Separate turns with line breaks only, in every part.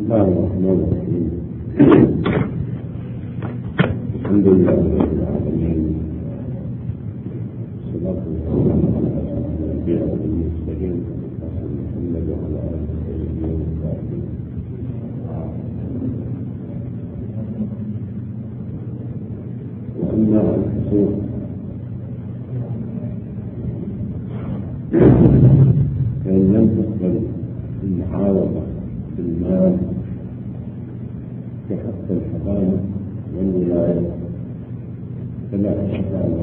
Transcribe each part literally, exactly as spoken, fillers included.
الله الرحمن الرحيم. الحمد لله رب العالمين، والصلاة والسلام على أشرف الأنبياء والمرسلين محمد وعلى آله وصحبه وسلم. وأما الحصول فإن لم تقبل المعاوضة بالمال كحق الحضانة والولاية فلا إشكال،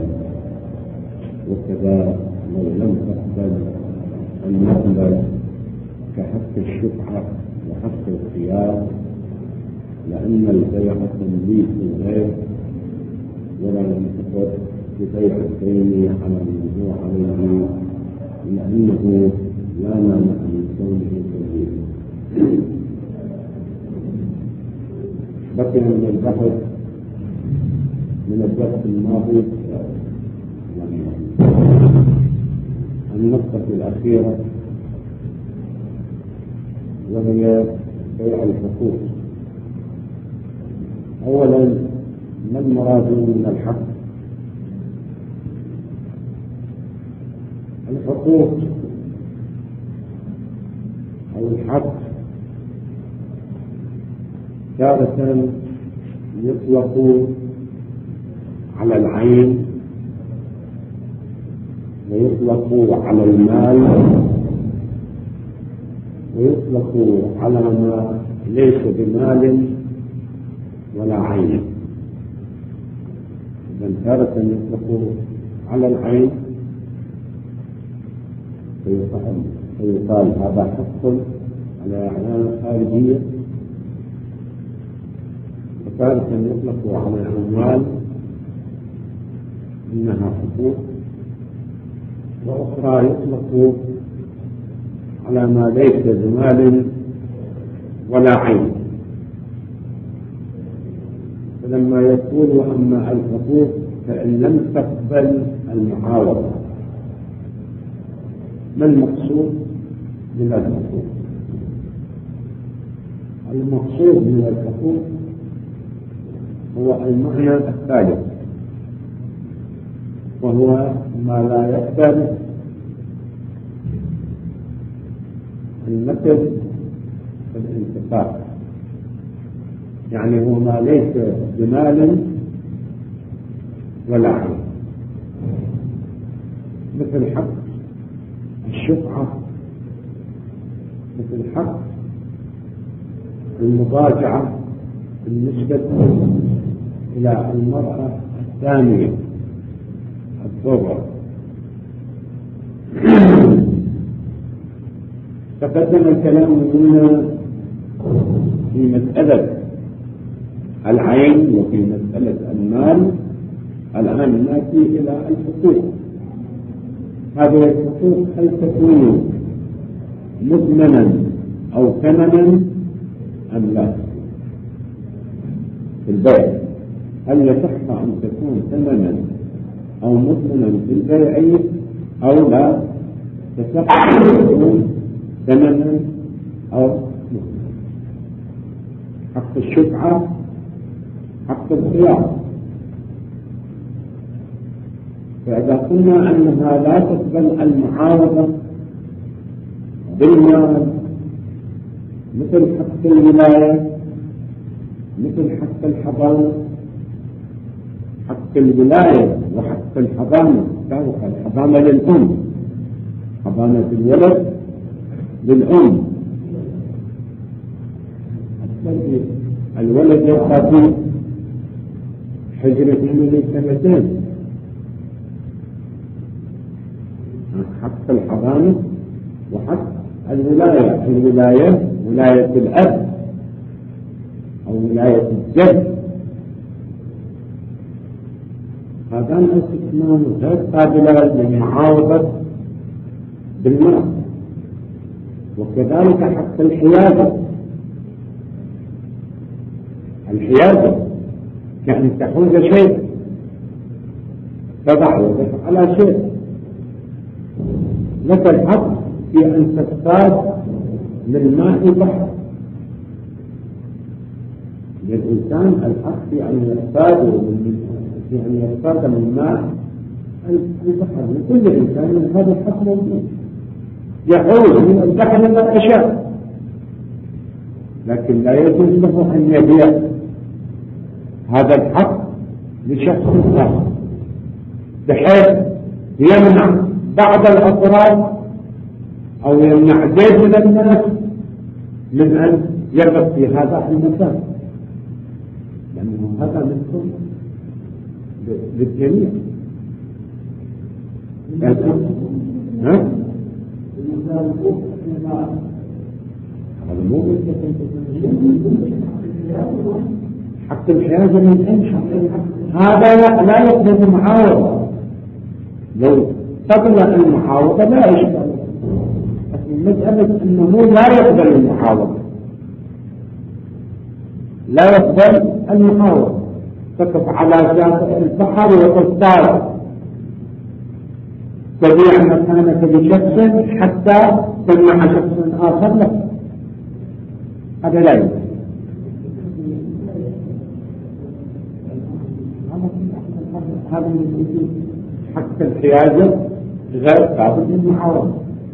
وكذا لو لم تقبل المقبل كحق الشفعة وحق الخيار، لأن البيع تمليك الغير ولا ينتقد ببيع الدين على الموضوع عليه، لأنه لا مانع من كونه تمليك. بقي من البحث من الدرس الماضي النقطة الأخيرة، وهي بيع الحقوق. أولا، ما المراد من الحق؟ الحقوق أو الحق تارة يطلق على العين، ويطلق على المال، ويطلق على ما ليس بمال ولا عين. إذن تارة يطلق على العين فيقال هذا حق على أعيان خارجية، وتارة يطلق على الأموال إنها حقوق، وأخرى يطلق على ما ليس بمال ولا عين. فلما يقول أما الحقوق فإن لم تقبل المعاوضة، ما المقصود من الحقوق؟ المقصود من الحقوق هو المعنى الثالث، وهو ما لا يقبل المثل في الانتفاع، يعني هو ما ليس بمال ولا عين، مثل حق الشفعة، مثل حق المضاجعة بالنسبة إلى المرأة الثانية الضرة. تقدم الكلام هنا في مسألة العين وفي مسألة المال، الآن نأتي إلى الحقوق. هذه الحقوق هل تكون مضمنا أو ثمنا أم لا؟ في البيع هل يصح أن تكون ثمنا أو مضمنا في البيع أو لا تصح أن تكون ثمنا أو مضمنا؟ حق الشفعة، حق الخيار. فإذا قلنا أنها لا تقبل المعاوضة بالمال، مثل حق الولاية، مثل حق الحضانة. حق الولاية وحق الحضانة، الحضانة للأم، حضانة الولد للأم. الولد يبقى في حجرة من سنتين. حق الحضانة وحق الولاية، الولاية ولاية الأب أو ولاية الجد، هذان القسمان غير قابلان للمعاوضة بالمال. وكذلك حق الحيازة، الحيازة كأن تحوز شيء، تضع يدك على شيء، لك الحق في أن تصطاد من ماء البحر، الإنسان الحق في أن يصطاد في أن يصطاد من ماء البحر لكل إنسان هذا الحق موجود يحول من البحر ما يشاء، لكن لا يجوز له أن يبيع هذا الحق لشخص آخر بحيث يمنع بعض الأفراد أو يمنع زيد من الناس من أن يقف في هذا المكان، لأنه هذا منكم للجميع. ها؟ هذا مو حق الحيازة من أنشأ هذا لا يقبل معاوضة، لو قبل المعاوضة لا يشبه، لكن مسألة أنه لا يقبل المعاوضة، لا يقبل المعاوضة، تقف على شاطئ البحر وتصطاد تبيع مكانك لشخص حتى تمنع شخص آخر لك، هذا لا يمكن. هذا من حق الحيازة غير قابل للمعاوضة،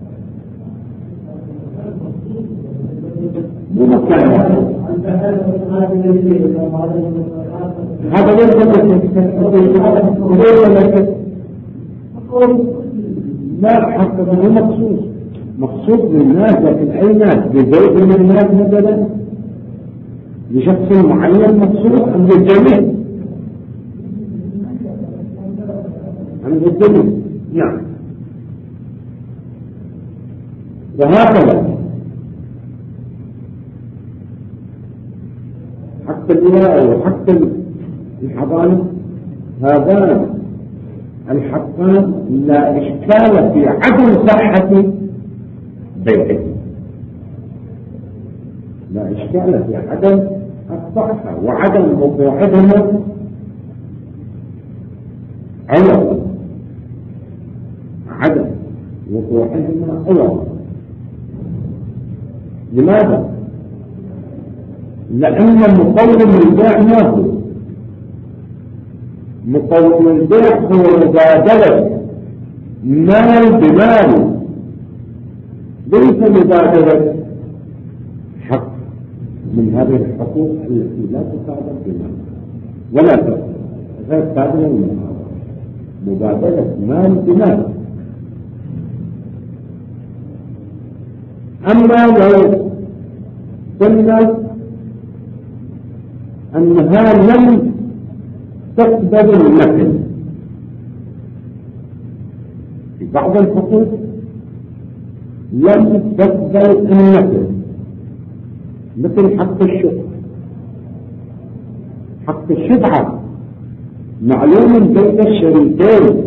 مو مكان هذا لا حق هو مخصوص مخصوص للناس، لكن أي ناس بزيد من الناس مثلا لشخص معين مخصوص عند الجميع عند الجميع. نعم. وهكذا حق الولاء وحق الحضانة هذان الحقان لا إشكال في عدم صحة بيعه، لا إشكال في عدم الصحة وعدم وقوعهما عوض، عدم وقوعهما عوض. لماذا؟ لأن مقوم البيع ما هو مقوم البيع هو مبادلة مال بمال، ليس مبادلة حق من هذه الحقوق التي لا تقابل بمال ولا غير قابلة للمعاوضة، مبادلة مال بمال. أما لو قلنا أنها لم تقبل النقل في بعض الحقوق، لم تقبل النقل مثل حق الشفعة. حق الشفعة معلوم بين الشريكين،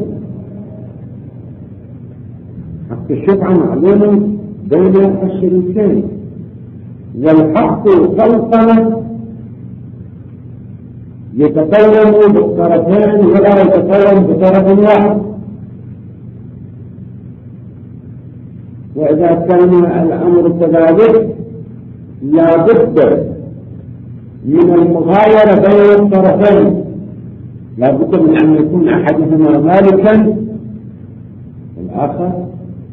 حق الشفعة معلوم بين الشريكين، والحق الخلطة يتكلم بالطرفين ولا يتكلم بطرف واحد. وإذا كان الأمر كذلك لا بد من المغايرة بين الطرفين، لا بد من أن يكون أحدهما مالكا والآخر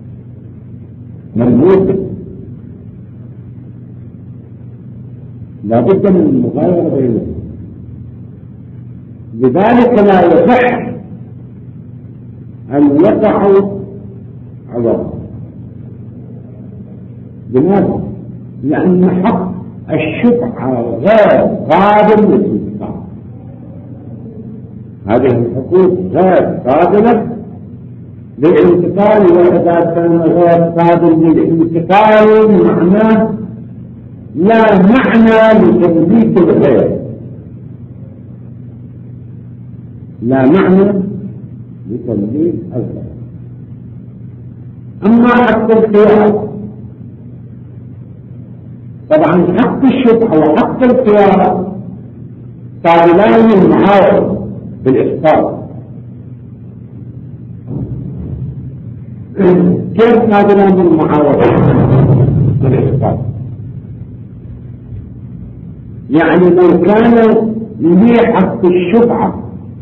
مملوكا، لا بد من المغايرة بينهم. لذلك لا يصح أن يقعوا عوضا. لماذا؟ لأن حق الشفعة غير قابل للانتقال، هذه الحقوق غير قابلة للانتقال، وإذا كان غير قابل للانتقال معناه لا معنى لتمليك الغير، لا معنى لتمليك الغير. أما حق الخيار، طبعا حق الشفعة وحق الخيار قابلان للمعاوضة بالإسقاط. كيف قابلان للمعاوضة بالإسقاط؟ يعني لو كان لي حق الشفعة،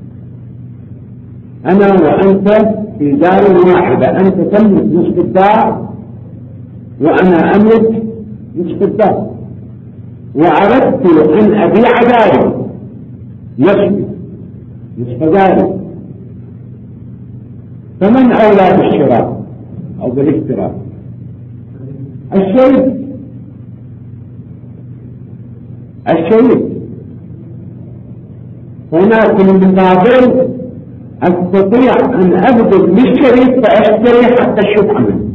أنا وأنت في دار واحدة، أنت تملك نصف الدار وأنا أملك نصف الدار، وأردت أن أبيع داري نصف نصف داري، فمن أولى بالشراء أو بالاشتراء؟ الشريك. الشريك هناك المقابل أستطيع أن أبذل للشريك فأشتري حتى الشفعة منه،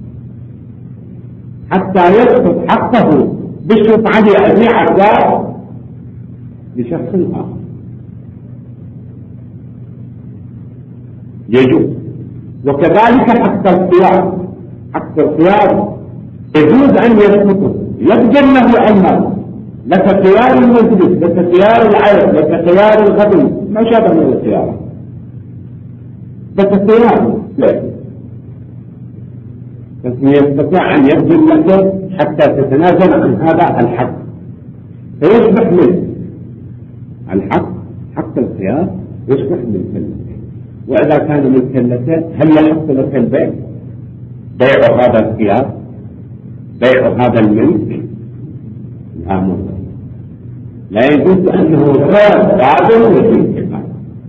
حتى يسقط حقه بالشفعة لأبيع الدار لشخص آخر، يجوز. وكذلك حق الخيار، حق الخيار يجوز أن يسقطه، يقدر له المال، لك خيار المجلس، لك خيار العرض، لك خيار الغبن، ما شابه من الخيار، لك خيار، بس يستطيع أن يبذل لك حتى تتنازل عن هذا الحق فيصبح ملك. الحق حق الخيار يصبح ملكا لك، وإذا كان ملكا لك هل يحق لك البيع؟ بيع هذا الخيار، بيع هذا الملك؟ الأمر لا يجوز أنه غير قابل للانتقال.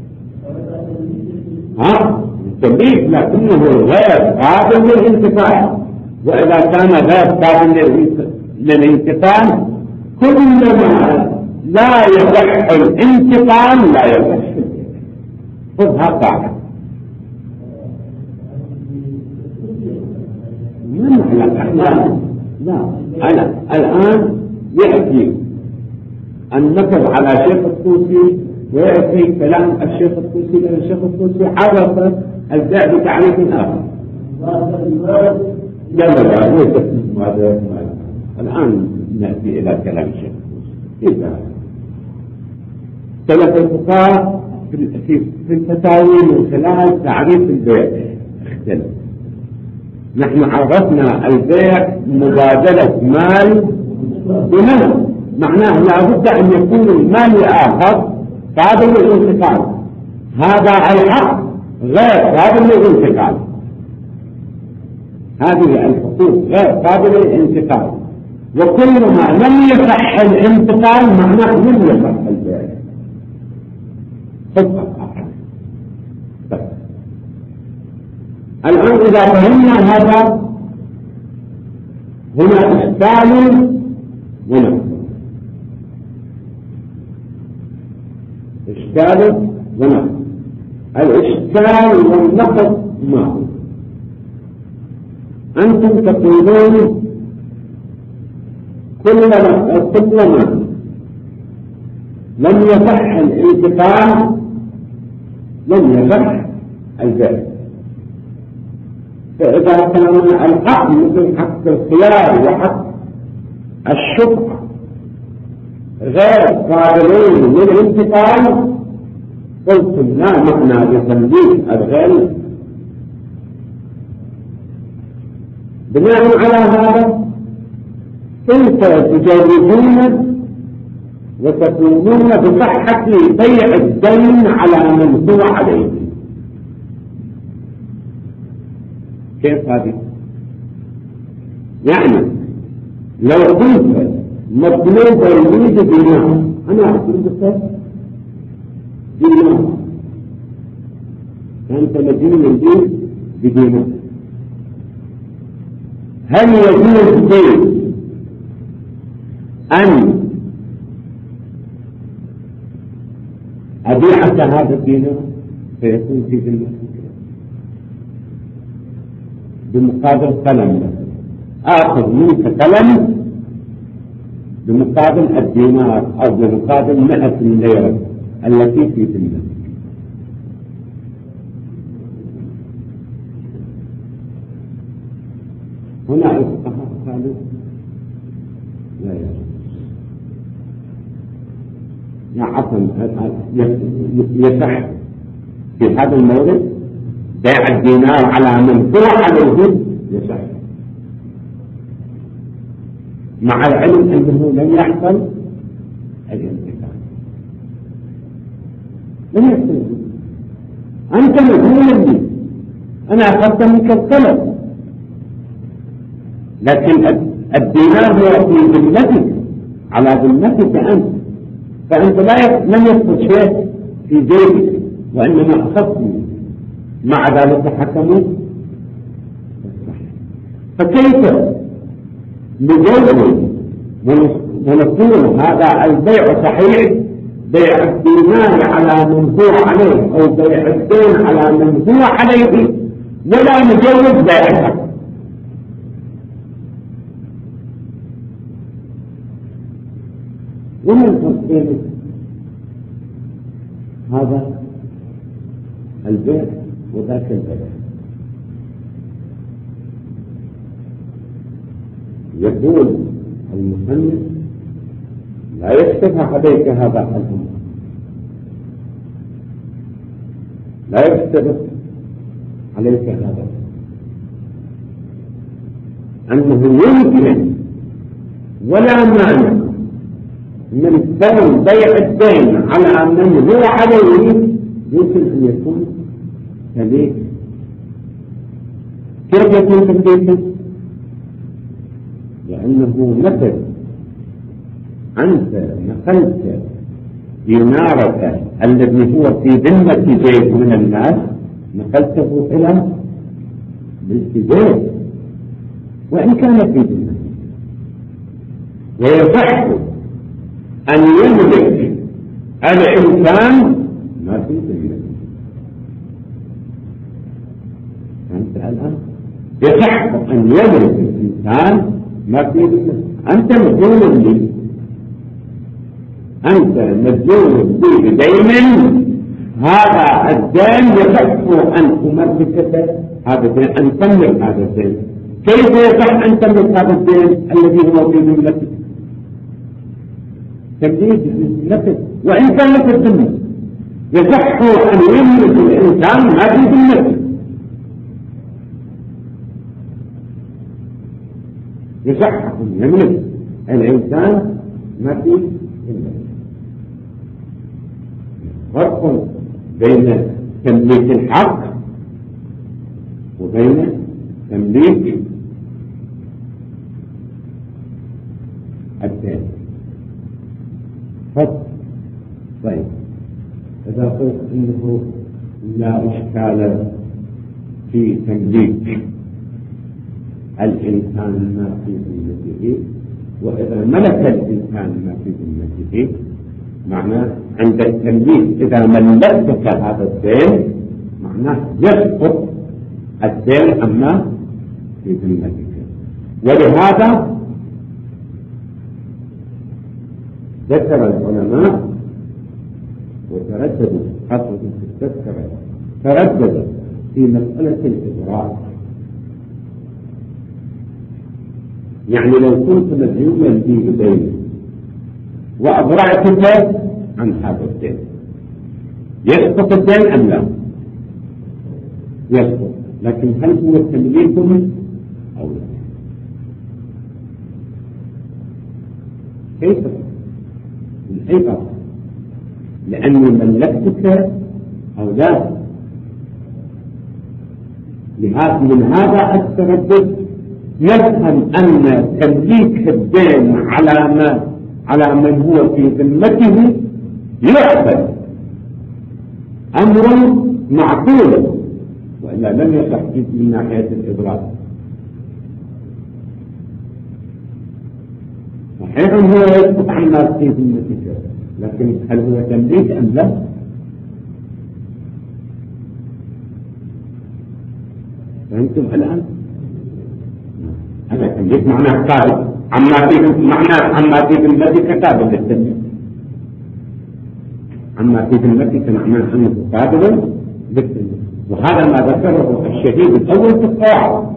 ها تمليك لكنه غير قابل للانتقال، وإذا كان غير قابل للانتقال كلما لا يصح الانتقال لا يصح. خذها قاعدة. لا لا أنا الآن يأتي النقل على شيخ الطوسي ويأتي كلام الشيخ الطوسي، لأن الشيخ الطوسي عرف البيع بتعريف آخر. لا لا لا الآن نأتي إلى كلام الشيخ الطوسي. إذا ثلاث الفقهاء في الفتاوي من خلال تعريف البيع اختلف. نحن عرفنا البيع مبادلة مال بمال، معناه لابد أن يكون المال الآخر قابل للانتقال، هذا الحق غير قابل للانتقال، هذه الحقوق غير قابلة للانتقال، وكلما لم يصح الانتقال معناه لم يصح البيع. الآن إذا فهمنا هذا هنا إشكال ونقص، إشكال ونقص. الإشكال والنقص ما هو؟ أنتم تقولون كلما كلما لم يصح الانتقال لم يصح البيع، فإذا كان الحق مثل حق الخيار وحق الشفعة غير قابلين للانتقال قلتم لا معنى لتمليك الغير. بناء على هذا كيف تجوزون وتقولون بصحة بيع الدين على من هو عليه؟ كيف هذه؟ يعني لو كنت مطلوب يريد دينار، أنا أقول لك دينار، أنت مدين الدين بدينار، هل يجوز لي أن أبيعك هذا الدينار فيكون في ذمتك بمقابل قلم، آخذ منك قلم بمقابل الدينار أو بمقابل مئة ليرة التي في ذمتك؟ هنا الفقهاء قالوا لا يجوز. عفوا يصح في هذا المورد بيع الدينار على من هو عليه يصح، مع العلم أنه لم يحصل الانتقام. لم يحصل. أنت مجنون لي، أنا أخذت منك الطلب، لكن الدينار هو في ذمتك، على ذمتك أنت، فأنت لا لم يحصل شيء في جيبك وإنما أخذت منه، مع ذلك حكموا. فكيف نجوز ونقول هذا البيع صحيح، بيع الدينار على من هو عليه أو بيع الدين على من هو عليه، ولا نجوز بيعها؟ وما الفرق بين هذا البيع وذاك البيع؟ يقول المصنف لا يشتبه عليك هذا الأمر، لا يشتبه عليك هذا أنه يمكن ولا مانع من كون بيع الدين على من هو عليه يمكن أن يكون تمليك. كيف يكون تمليكا؟ لأنه مثل أنت نقلت دينارك الذي هو في ذمة زيد من الناس، نقلته إلى زيد وإن كان في ذمة، ويصح أن يملك الإنسان ما في ذمته. أنت الآن يصح أن يملك الإنسان ما في ذمته. أنت مديون لي، أنت مديون لي بدين، هذا الدين يصح أن تملكه، هذا الدين أن تملك هذا الدين. كيف يصح أن تملك هذا الدين الذي هو في ذمتك؟ تمليك ذمتك وإن كان في الذمة. يصح أن يملك الإنسان ما في ذمته، يصح أن يملك الإنسان ما في ذمته. فرق بين تمليك الحق وبين تمليك الدين. فرق. طيب إذا قلت إنه لا إشكال في تمليك الإنسان ما في ذمته، وإذا ملك الإنسان ما في ذمته معناه عند التمليك إذا ملكتك هذا الدين معناه يسقط الدين أما في ذمتك. ولهذا ذكر العلماء وترددوا خاصة في التذكرة، ترددوا في مسألة الإبراء. يعني لو كنت مديونا لي بدين وأبرعتك عن هذا الدين يسقط الدين أم لا؟ يسقط، لكن هل هو تمليك أو لا؟ كيف؟ من أي طرف؟ لأني ملكتك أو لا؟ لهذا من هذا التردد يفهم أن تمليك الدين على ما على من هو في ذمته يعقل أمر معقول، وإلا لم يصح من ناحية الإبراء. صحيح هو يسقط عن ما في ذمته، لكن هل هو تمليك أم لا؟ فهمتم الآن؟ هذا تمليك معناه قابل عما في معناه عما في ذمتك قابل للتمليك، عما في ذمتك معناه أنه قابل للتمليك، وهذا ما ذكره الشهيد الأول في الطاعة.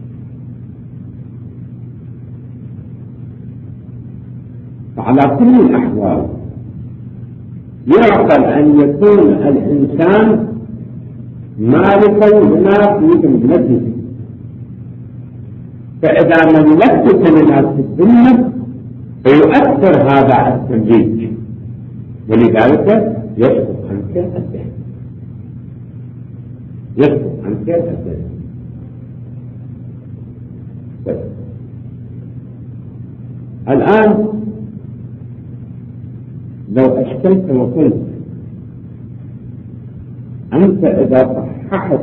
فعلى كل الأحوال يعقل أن يكون الإنسان مالكا لما في ذمته، فإذا ملكت لناس الذمة فيؤثر هذا التمليك ولذلك يسقط عنك الدين، يسقط عنك الدين. طيب الآن لو أشكلت وقلت أنت إذا صححت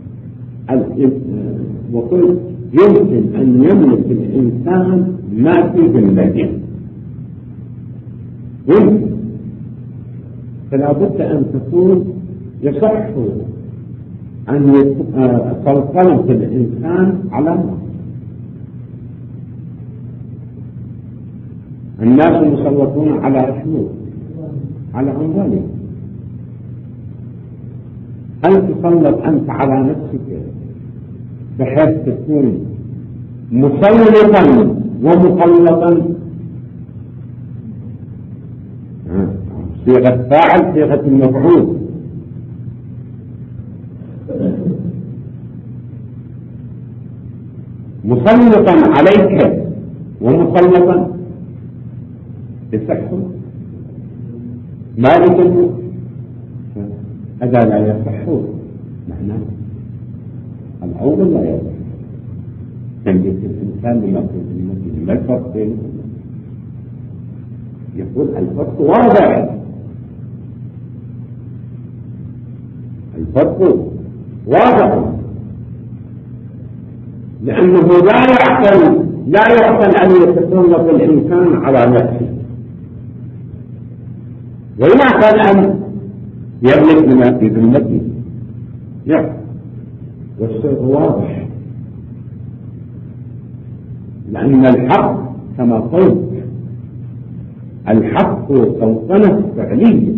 وقلت يمكن أن يملك الإنسان ما في ذمته، يمكن، فلا بد أن تكون يصح أن يسلطنة الإنسان على الناس. الناس مسلطون على حدود على أموالهم، هل تسلط أنت على نفسك بحيث تكون مسلطا ومسلطا؟ صيغة فاعل، صيغة المفعول. مسلطا عليك ومسلطا يصح مالك الملك، هذا لا يصح معناه الأول لا يصح. تملك الإنسان لمفروض المسلم، ما الفرق بينهم؟ يقول الفرق واضح، الفرق واضح، لأنه لا يعقل لا يعقل أن يتسلط الإنسان على نفسه، ويعقل أن يملك بما في ذمته، يعقل، والشيء واضح، لأن الحق كما قلت الحق سلطنة فعلية،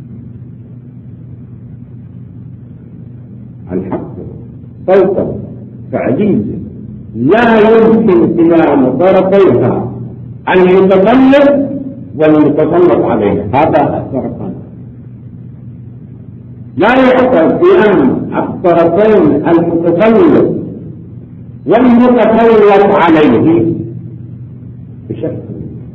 الحق سلطنة فعلية لا يمكن كلام طرفيها أن يتسلط والمتسلط عليه، هذا الفرق. لا يعقل قيام الطرفين المتسلط والمتسلط عليه بشكل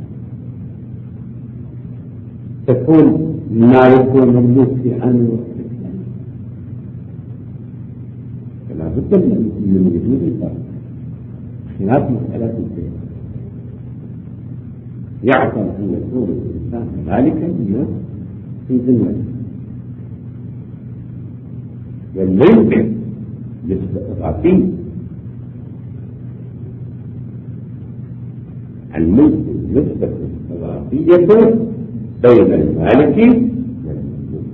تكون ما يكون مملوك في آن الوقت، فلا بد من وجود الفرق خلاف مسألة الدين. يعقل أن يكون الإنسان مالكا بما في ذمته، والملك نسبة إضافية، الملك نسبة إضافية بين المالك والمملوك،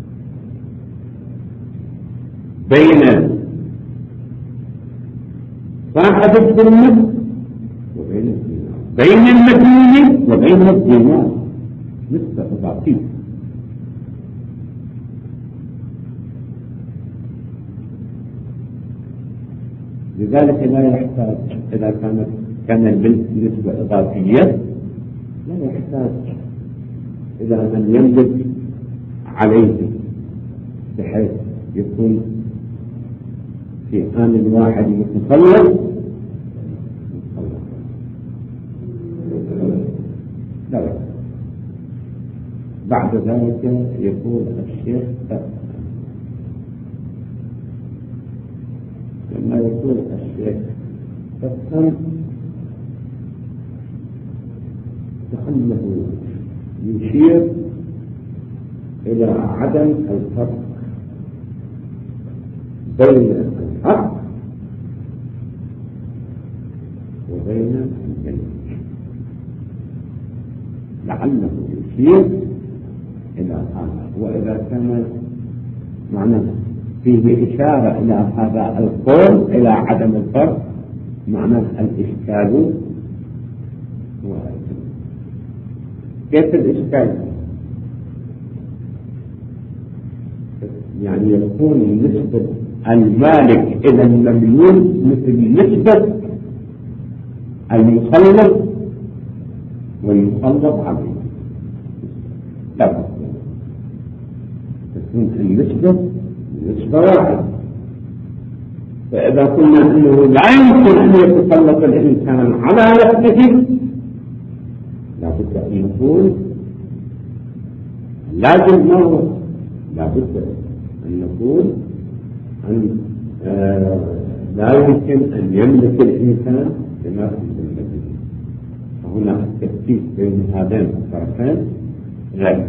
بين صاحب الذمة وبين الدينار، بين المدين وبين الدينار، نسبة إضافية. لذلك لا يحتاج إذا كانت كان الملك نسبة إضافية لا يحتاج إلى من يملك عليه بحيث يكون في آن واحد متسلط، لا. بعد ذلك يقول الشيخ لما يقول الشيخ فهم كأنه يشير إلى عدم الفرق بين الحق وبين الملك، لعله يشير إلى هذا. وإذا كان معناه فيه إشارة إلى هذا القول إلى عدم الفرق، معناه الإشكال هو كيف الإشكال؟ يعني يكون نسبة المالك إلى المملوك مثل نسبة المسلط والمسلط عليه، لا تكون النسبة نسبة واحدة. فإذا قلنا أنه لا يمكن أن يتسلط الإنسان على نفسه لا بد أن يكون لازم ما لابد أن نقول أن آه لا يمكن أن يملك الإنسان بما في المدينة. فهنا التفكيك بين هذين الطرفين غير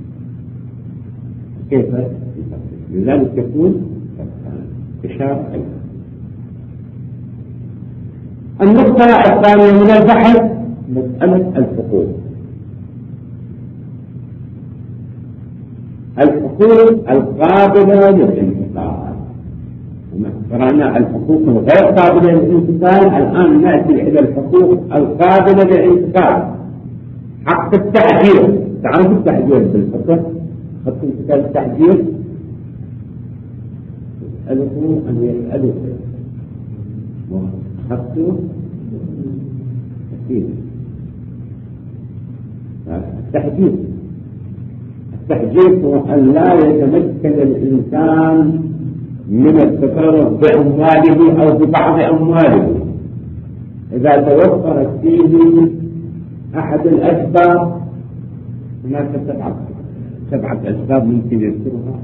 كيف لذلك يكون إشارة أيضا. النقطة الثانية من البحث مسألة الحقوق. الحقوق القابلة للانتقال. قرأنا الحقوق الغير قابلة للانتقال، الآن نأتي إلى الحقوق القابلة للانتقال. حق التعجيل، تعرفوا التعجيل بالفقه، حق انتقال التعجيل يسأله أن يسأله وحقه أكيد التحجيل. التحجيل هو أن لا يتمكن الإنسان من التصرف بأمواله أو ببعض أمواله إذا توفرت فيه أحد الأسباب. هناك سبعة سبعة أسباب ممكن يذكرها.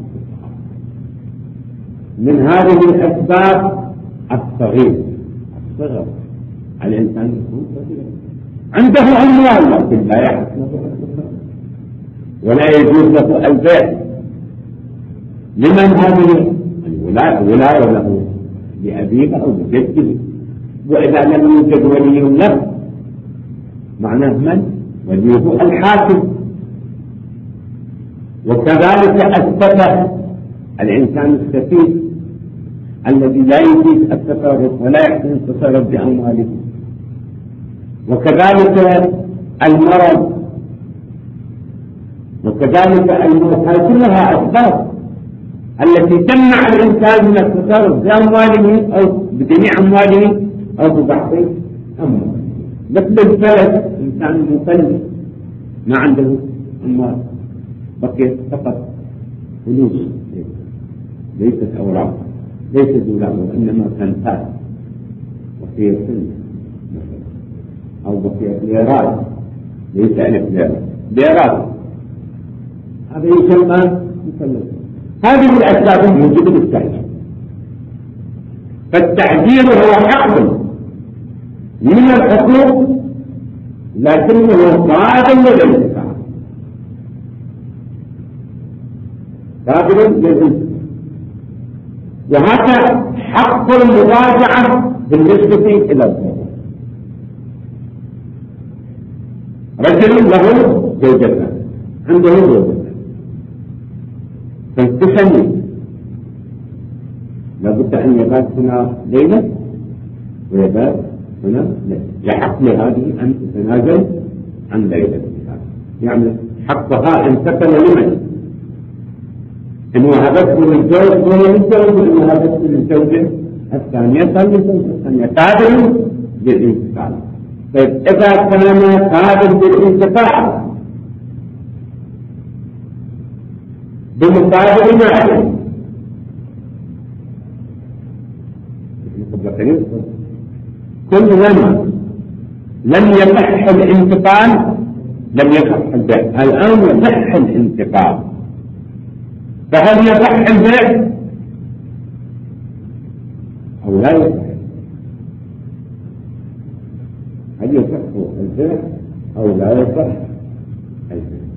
من هذه الأسباب الصغير الصغر، الإنسان يكون صغير عنده أموال لكن لا يحصل ولا يجوز له البيع. لمن هذه الولاية له؟ لأبيه أو لجده. وإذا لم يوجد ولي له معناه من؟ وليه الحاكم. وكذلك السفه، الإنسان السفيه الذي لا يجيد التصرف ولا يحسن التصرف بأمواله. وكذلك المرض، وكذلك الموت. هذه كلها أسباب التي تمنع الإنسان من التصرف بأمواله أو بجميع أمواله أو ببعض أمواله. مثل الفلس، إنسان مفلس ما عنده أموال، بقيت فقط فلوس ليست أوراق ليست دولار وإنما كنفات بقيت سنة أو بقيت ليرات ليس ألف ليرات ليرات، هذا يسمى مفلس. هذه الأسباب الموجبة للتعجيل. فالتعجيل هو حق من الحقوق لكنه قابل للانتفاع، قابل للانتفاع. وهذا حق المراجعة بالنسبة إلى الضرر. رجل له زوجتان، عنده زوجتان فانتشني، لابد أن يبات هنا ليلة ويبات هنا ليلة. يحق لهذه أن تتنازل عن ليلة، يعني حقها انتقل لمن؟ إن وهبته للزوج وهي للزوج، وإن وهبته للزوجة الثانية فللزوجة الثانية قابل للانتقال. طيب إذا كان قابل للانتقال بمقابل مال، كل لما لم يصح الانتقال لم يصح البيع. الآن يصح الانتقال، فهل يصح البيع أو لا يصح؟ هل يصح البيع أو لا يصح البيع؟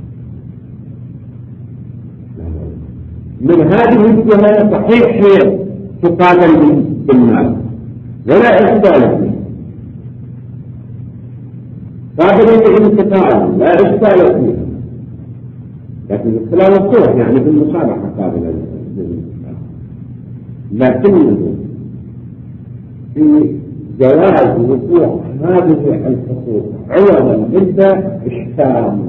من هذه الجهة صحيح هي تقابل بالمال ولا إشكال فيه، قابل للانتقال لا إشكال فيه، لكن الخلال مفتوح يعني بالمصالحة قابل للانتقال. لكنه في جواز وقوع هذه الحقوق عوضا للبيع إشكال.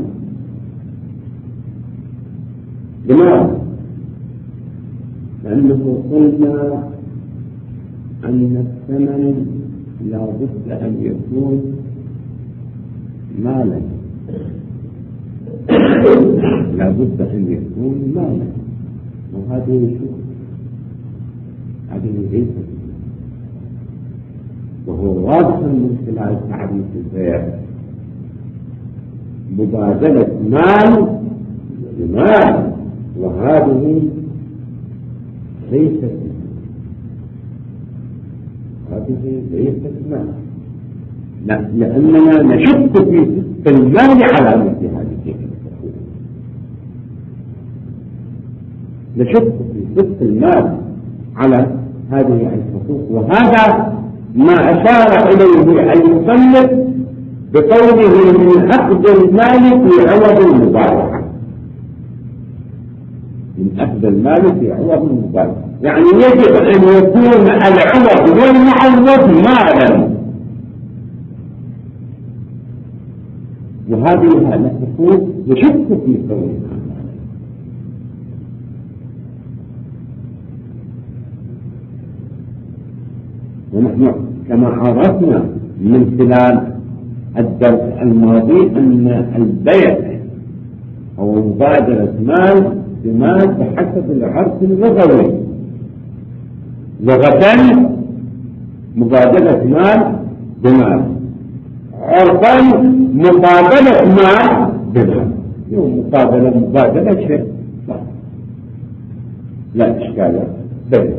لماذا؟ لأنه قلنا أن الثمن لا بد أن يكون مالا، لا بد أن يكون مالا، وهذه شو هذه ليست، وهو واضح من خلال تعريف البيع مبادلة مال بمال، وهذه ليست هذه ليست مال، لا، لأننا نشك في صدق المال على مثل هذه الحقوق، نشك في صدق المال على هذه الحقوق. وهذا ما أشار إليه المصنف بقوله من أخذ المال في عوض المبايعة، من أخذ المال في عوض المبايعة، يعني يجب أن يكون العوض والمعوض مالا، وهذه الحقوق يشك في كونها مالا. ونحن كما عرفنا من خلال الدرس الماضي أن البيع أو مبادرة مال بمال بحسب العرف اللغوي، لغة مبادلة مال بمال، عرفا مقابلة مال بمال. يوم مقابلة مبادلة شيء لا, لا إشكال بيع.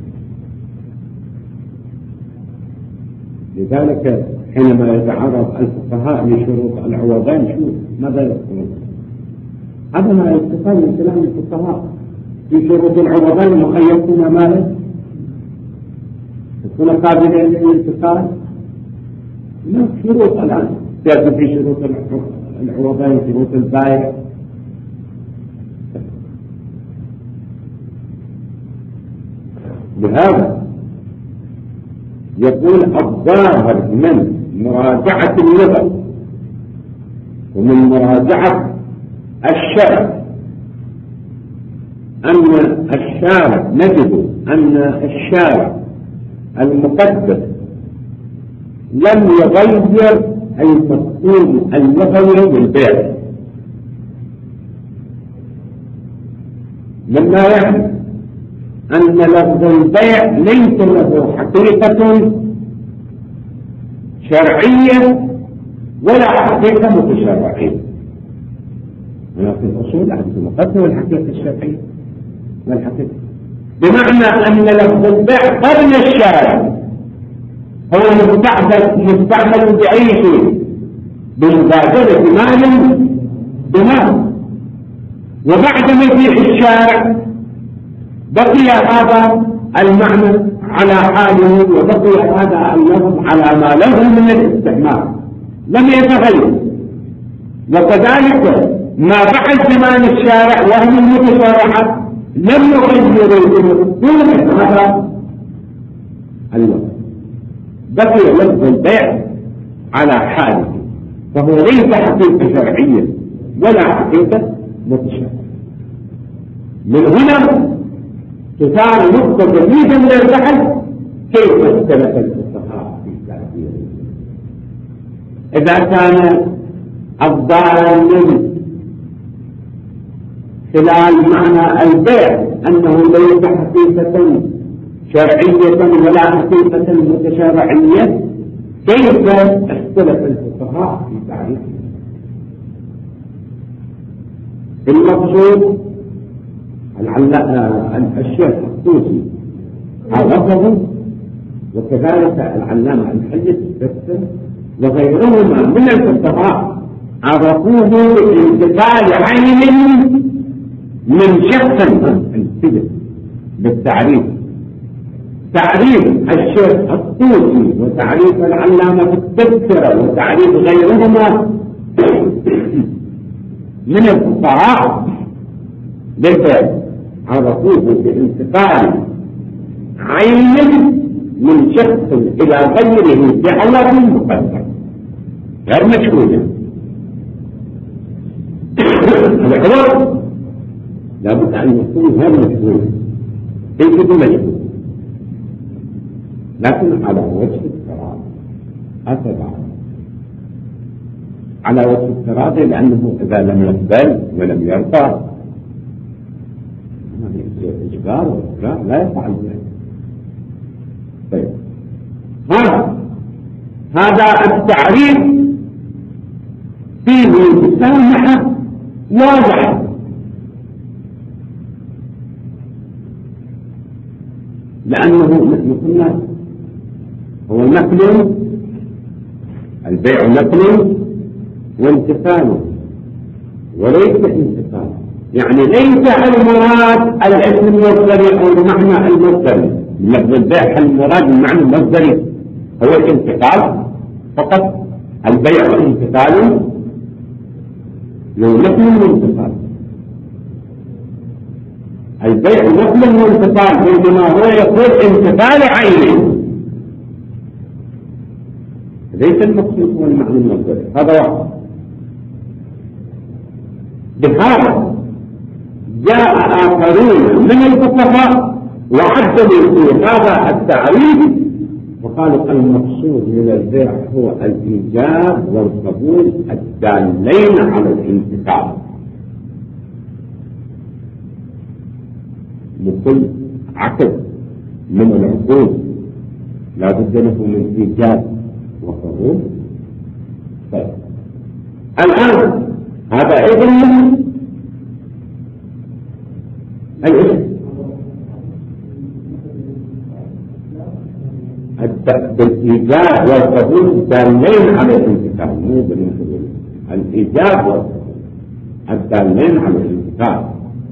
لذلك حينما يتعرض الفقهاء لشروط العوضين شو ماذا يقولون؟ هذا ما يستفاد من كلام الفقهاء في شروط العوضين، وأن يكون مالا يكون قابلا للانتقال. ما شروط الآن تأتي في شروط العوضين، شروط البائع. لهذا يقول الظاهر من مراجعة اللغة ومن مراجعة الشرع أن الشارع، نجد أن الشارع المقدس لم يغير المفهوم اللغوي للبيع، مما يعني أن لفظ البيع ليس له حقيقة شرعية ولا حقيقة متشرعية. ولكن الأصول عند المقدمة الحقيقة الشرعية والحقيقة، بمعنى أن لفظ البيع قرن الشارع هو مستعمل مستعمل بأي شيء، بمبادلة مال بمال، وبعد مجيء الشارع بقي هذا المعنى على حاله، وبقي هذا اللفظ على ما له من الاستعمال لم يتغير. وكذلك ما بعد زمان الشارع وهم المتشارعة لم يغيروا مفهوم هذا اللفظ، بقي لفظ البيع على حاله، فهو ليس حقيقة شرعية ولا حقيقة متشابهة. من هنا تثار نقطة جديدة من البحث: كيف اختلف الفقهاء في تعبيره؟ إذا كان الظاهر من خلال معنى البيع أنه ليس حقيقة شرعية ولا حقيقة متشرعية، كيف اختلف الفقهاء في تعريفه؟ المقصود الشيخ الطوسي عرفه، وكذلك العلامة المحدث السبت وغيرهما من الفقهاء عرفوه بانتقال عين من شخص بالتعريف. تعريف الشيخ الطوسي وتعريف العلامة التذكرة وتعريف غيرهما من الفقهاء للبيع عرفوه بانتقال عين من شخص إلى غيره بعوض مقدر غير مشهودة. العوض لابد أن يكون غير مشهود، ليس بمشهود، لكن على وجه التراضي. هكذا على وجه التراضي، لأنه إذا لم يقبل ولم يرضى إجبار وإجبار لا يفعل ذلك. طيب، هذا هذا التعريف فيه مسامحة واضحة لأنه نحن قلنا هو نقل، البيع نقل وانتقال وليس انتقال. يعني ليس المراد الاسم المصدري أو المعنى المصدري من لفظ البيع، المراد المعنى المصدري هو الانتقال فقط. البيع انتقال لو نقل وانتقال، البيع نقل وانتقال، بينما هو يقول انتقال عينه، ليس المقصود هو المعنى المصدري. هذا واحد. بهذا جاء آخرون من الفقهاء وعدلوا في هذا التعريف وقالوا المقصود من البيع هو الإيجاب والقبول الدالين على الانتقال. لكل عقد من العقود لا بد له من إيجاب وقبول. طيب الآن هذا إذن الاسم بالإيجاب والقبول دالين على الانتقال، مو بالنسبة الإيجاب والقبول الدالين على الانتقال،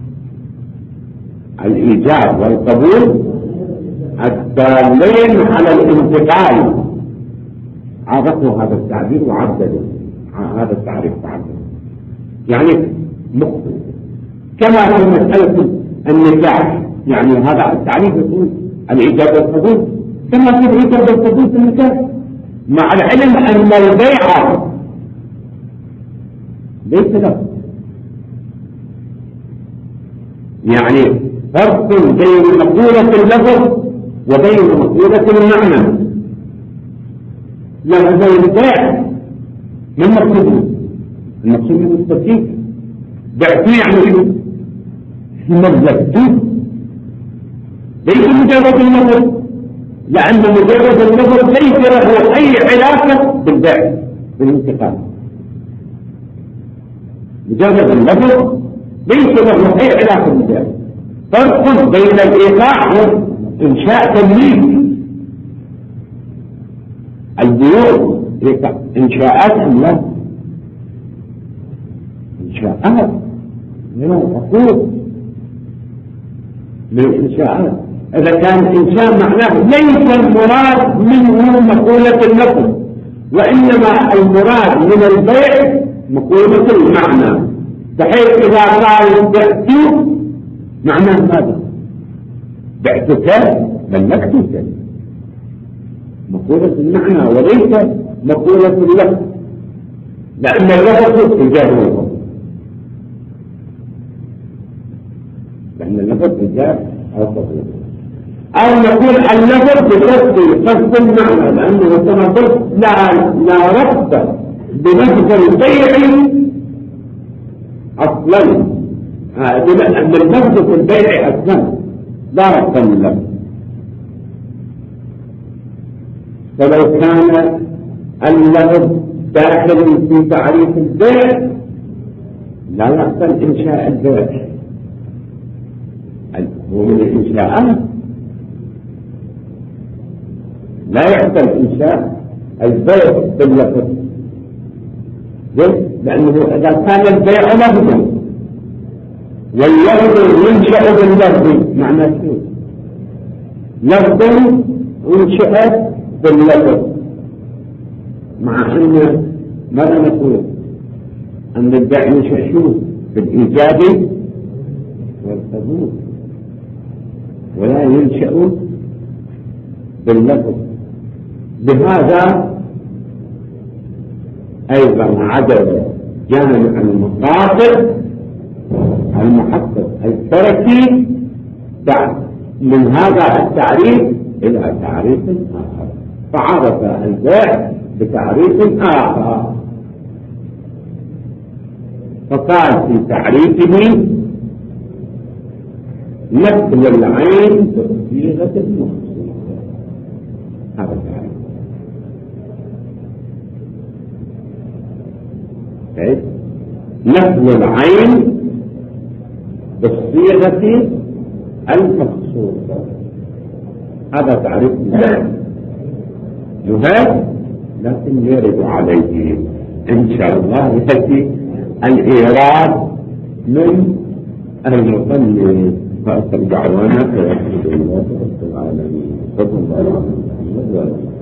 الإيجاب والقبول الدالين على الانتقال. عرفوا هذا التعبير وعدلوا هذا التعريف تعدل. يعني مخطئ كما في مسألة النكاح، يعني هذا التعريف يقول الإيجاب والقبول كما في الإيجاب والقبول في النكاح، مع العلم أن البيع ليس له، يعني فرق بين مقولة اللفظ وبين مقولة المعنى. لفظ البيع من المقصود المقصود من التفكيك بعت يعني ملكته، ليس مجرد اللفظ، لأن مجرد اللفظ ليس له أي علاقة بالبيع بالانتقال. مجرد اللفظ ليس له أي علاقة بالبيع. فرق بين الإيقاع وإنشاء تمليك. البيوع إنشاءات أم لا؟ إنشاءات من العقود من الإنشاءات. إذا كان إنشاء معناه ليس المراد منه مقولة اللفظ، وإنما المراد من البيع مقولة المعنى، بحيث إذا قال بعت معناه ماذا؟ بعتك ملكتك، مقولة المعنى وليس مقولة اللفظ، لأن اللفظ إيجاب، لأن اللفظ إيجاب أو قبول. أو نقول اللفظ بقصد قصد المعنى، لأنه كما قلت لا لا ربط بلفظ البيع أصلا، لأن اللفظ في البيع أصلا لا ربط باللفظ. فلو كان اللفظ داخل في تعريف البيع لا يحصل إنشاء البيع، هو من الإنشاءات لا يحصل إنشاء البيع باللفظ، لأنه إذا كان البيع لفظا واللفظ ينشأ باللفظ معناه شو؟ لفظ ينشأ باللفظ، مع أن ماذا نقول؟ أن البيع ينشأ شو؟ بالإيجاب والقبول، ولا ينشأ باللفظ. بهذا أيضا عدد جامع المقاصد المحقق التركي من هذا التعريف إلى تعريف آخر، فعرف البيع بتعريف آخر، فقال في تعريفه نقل العين بصيغة المخصوص. هذا التعريف. نقل العين بالصيغة المخصوصة. هذا تعريف جهاد، لكن يرد عليه إن شاء الله يأتي الإيراد من المصنف. فأصل دعوانا فيحمد الله رب العالمين. صلى الله عليه وسلم.